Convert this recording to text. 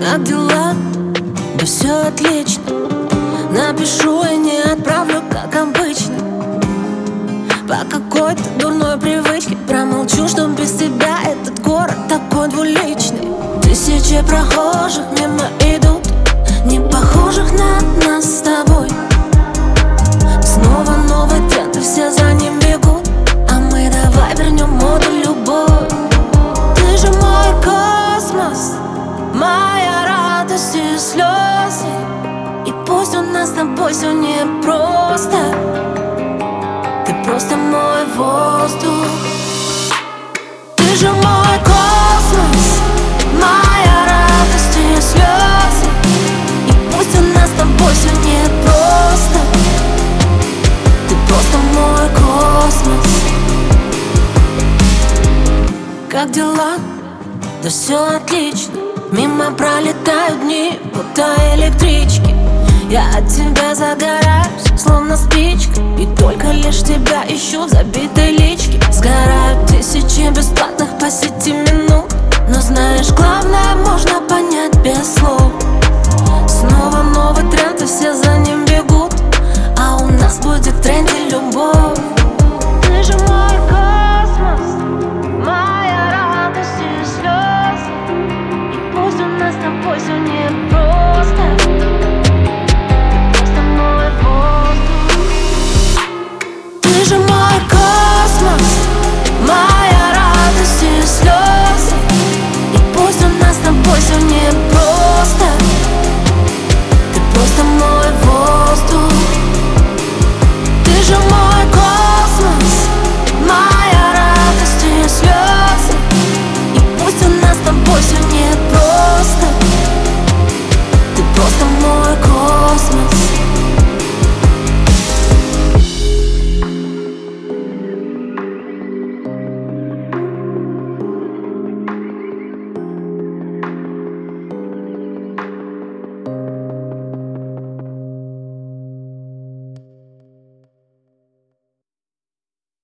Как дела? Да все отлично. Напишу и не отправлю, как обычно. По какой-то дурной привычке промолчу, что без тебя этот город такой двуличный. Тысячи прохожих мимо идут, не похожих на нас с тобой. Снова новый тренд, и все за ним бегут, а мы давай вернем моду любовь. Ты же мой космос, моя радость и слезы. И пусть у нас с тобой все непросто, ты просто мой воздух. Ты же мой космос, моя радость и слезы. И пусть у нас с тобой все непросто, ты просто мой космос. Как дела? Да все отлично. Мимо пролетают дни, будто электрички. Я от тебя загораюсь, словно спичка, и только лишь тебя ищу в забитой личке. Сгорают тысячи бесплатных по сети минут, но знаешь, главное можно понять без слов. Снова новый тренд, и все за ним бегут, а у нас будет в тренде любовь.